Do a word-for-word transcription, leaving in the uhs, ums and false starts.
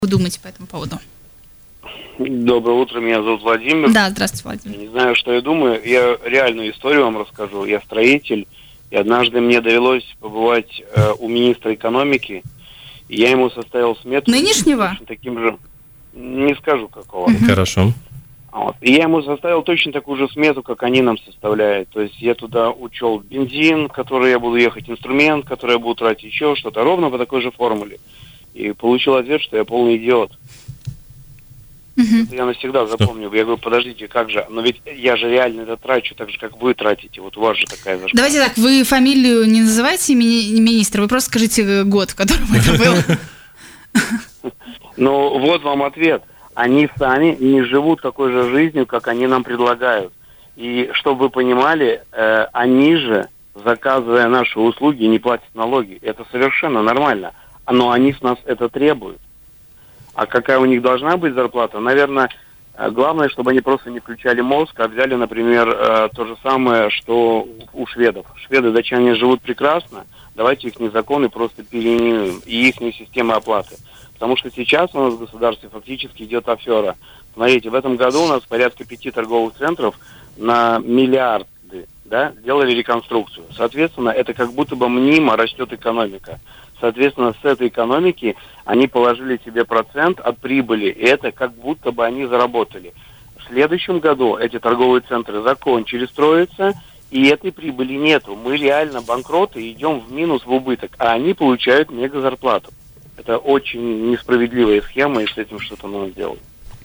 вы думаете по этому поводу? Доброе утро, меня зовут Владимир. Да, здравствуйте, Владимир. Не знаю, что я думаю. Я реальную историю вам расскажу. Я строитель, и однажды мне довелось побывать э, у министра экономики, и я ему составил смету. Нынешнего? Таким же, не скажу какого. Uh-huh. Хорошо. Вот. И я ему составил точно такую же смету, как они нам составляют. То есть я туда учел бензин, который я буду ехать, инструмент, который я буду тратить, еще что-то, ровно по такой же формуле. И получил ответ, что я полный идиот. Uh-huh. Это я навсегда запомню. Я говорю, подождите, как же? Но ведь я же реально это трачу, так же, как вы тратите. Вот у вас же такая зашквар. Давайте так, вы фамилию не называйте мини- министра, вы просто скажите год, в котором это было. Ну, вот вам ответ. Они сами не живут такой же жизнью, как они нам предлагают. И чтобы вы понимали, э, они же, заказывая наши услуги, не платят налоги. Это совершенно нормально. Но они с нас это требуют. А какая у них должна быть зарплата? Наверное, главное, чтобы они просто не включали мозг, а взяли, например, э, то же самое, что у шведов. Шведы, датчане живут прекрасно. Давайте их законы просто переименуем. И их система оплаты. Потому что сейчас у нас в государстве фактически идет афера. Смотрите, в этом году у нас порядка пяти торговых центров на миллиарды, да, сделали реконструкцию. Соответственно, это как будто бы мнимо растет экономика. Соответственно, с этой экономики они положили себе процент от прибыли, и это как будто бы они заработали. В следующем году эти торговые центры закончили строиться, и этой прибыли нету. Мы реально банкроты, идем в минус, в убыток, а они получают мега зарплату. Это очень несправедливая схема, и с этим что-то надо делать.